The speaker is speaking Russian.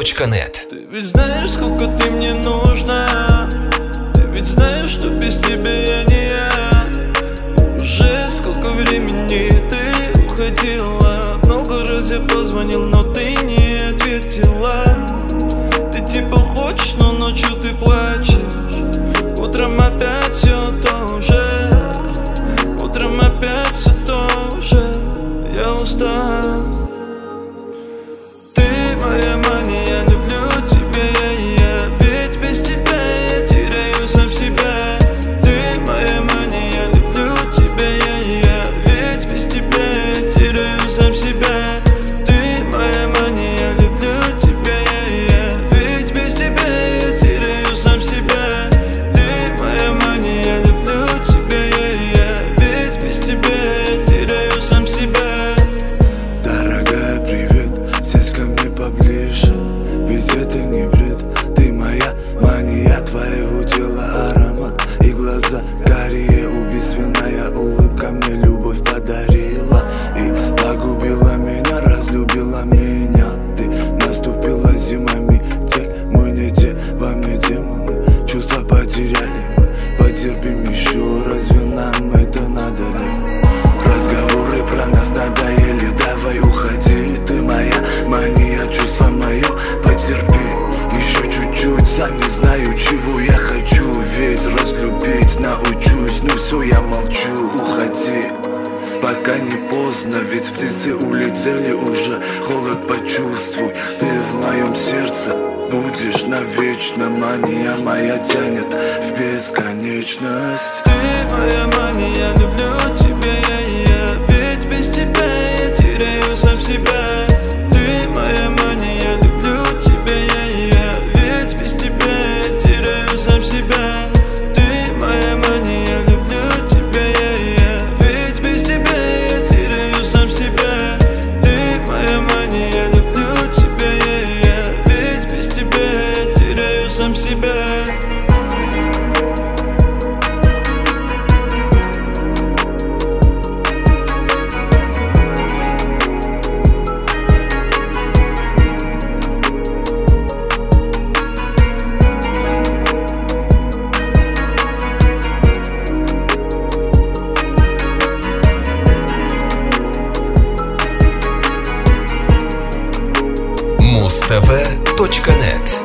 Муз-ТВ.нет. Ты ведь знаешь, сколько ты мне нужна. Ты ведь знаешь, что без тебя я не я. Уже сколько времени ты уходила. Много раз я позвонил, но ты не ответила. Ты типа хочешь, но ночью ты плачешь. Утром опять все то же. Утром опять все то же. Я устал. Ты моя мания, я люблю тебя, я. Ведь без тебя я теряю сам себя. Ты моя мания, я люблю тебя, я. Ведь без тебя я теряю сам себя. Ты моя мания, я люблю тебя, я. Ведь без тебя я теряю сам себя. Ты моя мания, я люблю тебя, я. Ведь без тебя я теряю сам себя. Дорогая, привет, сядь ко мне поближе. Ведь это не бред. Ты моя мания, твоего тела аромат. И глаза карие, убийственная улыбка мне любовь подарила. И погубила меня, разлюбила меня. Ты наступила зима, метель. Мы не те, вам не демоны. Чувства потеряли мы, потерпим еще. Разве нам это надо ли? Разговоры про нас надоели, давай уходи. Ты моя мания, чувство мое, потерпи еще чуть-чуть. Сам не знаю, чего я хочу. Весь разлюбить научусь. Ну все, я молчу, уходи, пока не поздно. Ведь птицы улетели уже, холод почувствуй. Ты в моем сердце будешь навечно. Мания моя тянет в бесконечность. Ты моя мания, я люблю тебя, я. Ведь без тебя я теряю сам себя. Ты моя мания, я люблю тебя, я. Ведь без тебя я теряю сам себя. Ты моя мания, я люблю тебя, я. Ведь без тебя я теряю сам себя. Ты моя мания, я люблю тебя, я. Ведь без тебя я теряю сам себя. Муз-ТВ.нет.